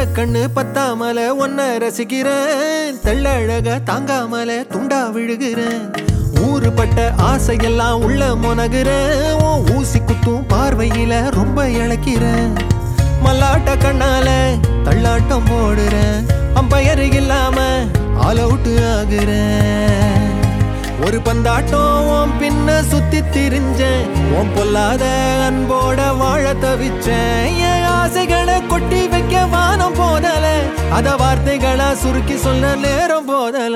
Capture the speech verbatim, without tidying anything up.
கண்ணு பத்தாமல ஒன்ன ரசிக்கிறேன் தெள்ளழக தாங்காமல துண்டா விழுகிறேன் ஊறுபட்ட ஆசையெல்லாம் உள்ள முனகுறேன் ஊசி குத்தும் பார்வையில ரொம்ப இழக்கிறேன் மல்லாட்ட கண்ணால தள்ளாட்டம் போடுறேன் அம்பயரு இல்லாம ஆல் அவுட் ஆகுறேன் ஒரு பந்தாட்டம் பின்ன சுத்தி திரிஞ்சேன் உன் பொல்லாத அன்போட வாழ தவிச்சேன் என் ஆசைகளை கொட்டி வைக்க வானம் போதல அத வார்த்தைகளா சுருக்கி சொல்ல நேரம் போதல